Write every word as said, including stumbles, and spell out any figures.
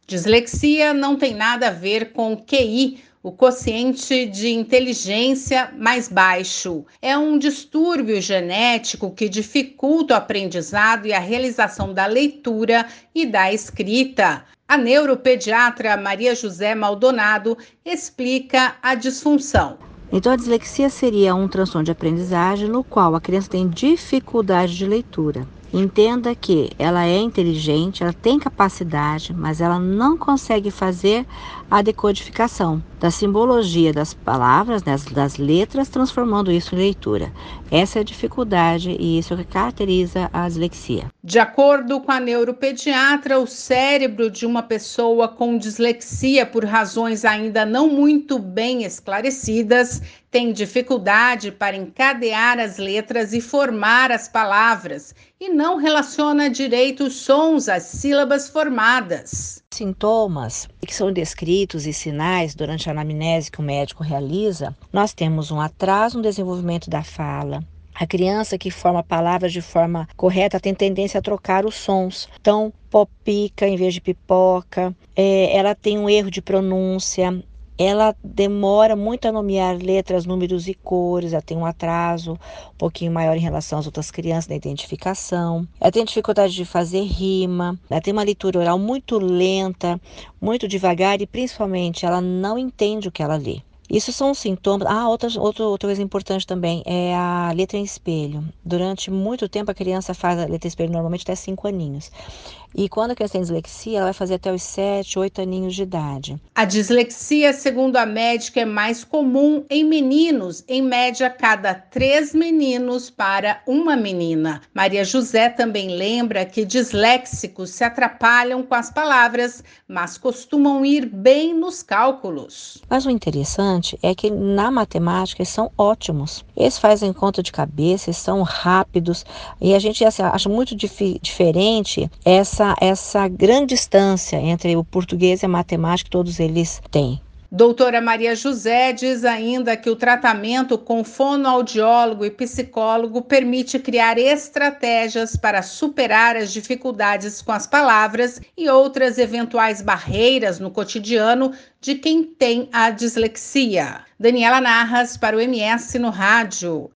Dislexia não tem nada a ver com Q I, o quociente de inteligência mais baixo. É um distúrbio genético que dificulta o aprendizado e a realização da leitura e da escrita. A neuropediatra Maria José Maldonado explica a disfunção. Então, a dislexia seria um transtorno de aprendizagem no qual a criança tem dificuldade de leitura. Entenda que ela é inteligente, ela tem capacidade, mas ela não consegue fazer a decodificação da simbologia das palavras, né, das letras, transformando isso em leitura. Essa é a dificuldade e isso é o que caracteriza a dislexia. De acordo com a neuropediatra, o cérebro de uma pessoa com dislexia, por razões ainda não muito bem esclarecidas, tem dificuldade para encadear as letras e formar as palavras, e não relaciona direito os sons às sílabas formadas. Sintomas que são descritos e sinais durante a anamnese que o médico realiza, nós temos um atraso no desenvolvimento da fala. A criança que forma palavras de forma correta tem tendência a trocar os sons. Então, popica em vez de pipoca, é, ela tem um erro de pronúncia, ela demora muito a nomear letras, números e cores, ela tem um atraso um pouquinho maior em relação às outras crianças na identificação. Ela tem dificuldade de fazer rima, ela tem uma leitura oral muito lenta, muito devagar e principalmente ela não entende o que ela lê. Isso são sintomas. Ah, outra, outra, outra coisa importante também é a letra em espelho. Durante muito tempo a criança faz a letra em espelho normalmente até cinco aninhos. E quando a criança tem dislexia, ela vai fazer até os sete, oito aninhos de idade. A dislexia, segundo a médica, é mais comum em meninos, em média cada três meninos para uma menina. Maria José também lembra que disléxicos se atrapalham com as palavras, mas costumam ir bem nos cálculos. Mas o interessante é que na matemática eles são ótimos. Eles fazem conta de cabeça, eles são rápidos e a gente assim, acha muito dif- diferente essa Essa, essa grande distância entre o português e a matemática que todos eles têm. Doutora Maria José diz ainda que o tratamento com fonoaudiólogo e psicólogo permite criar estratégias para superar as dificuldades com as palavras e outras eventuais barreiras no cotidiano de quem tem a dislexia. Daniela Narras para o M S no Rádio.